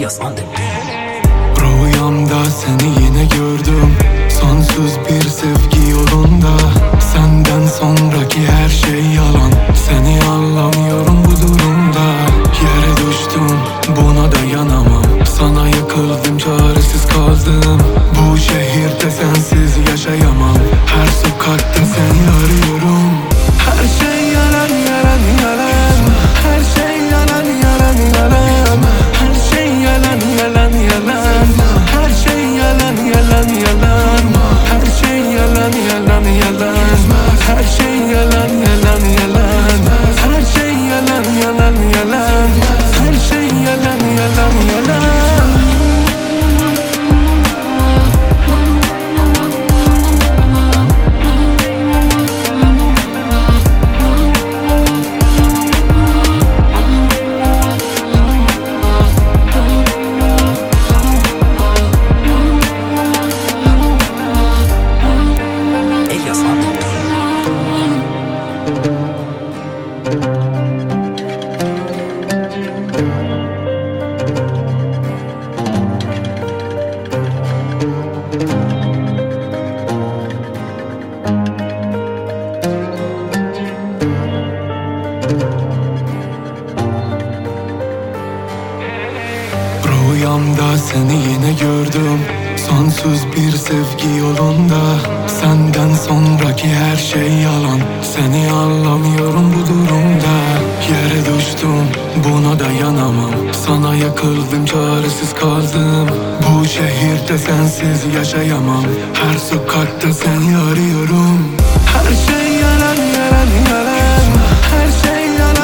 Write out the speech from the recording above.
Elias Andem. Rüyamda seni yine gördüm, sonsuz bir sevgi yolunda. Senden sonraki her şey yalan, seni anlamıyorum bu durumda. Yere düştüm, buna dayanamam. Sana yıkıldım, çaresiz kaldım. Bu şehirde sensiz yaşayamam. Her sokakta seni arıyorum. Her şey yalan, yalan, yalan. Her şey yalan, yalan, yalan. Her şey yalan, yalan, yalan. Her şey yalan, yalan, yalan. Her şey yalan, yalan, yalan. Her şey yalan, yalan, yalan. Her şey yalan, yalan, yalan. Her şey yalan, yalan, yalan. Elias Andem. Rüyamda seni yine gördüm, sonsuz bir sevgi yolunda. Senden sonraki her şey yalan, seni anlamıyorum bu durumda. Yere düştüm, buna dayanamam. Sana yakıldım, çaresiz kaldım. Bu şehirde sensiz yaşayamam. Her sokakta seni arıyorum.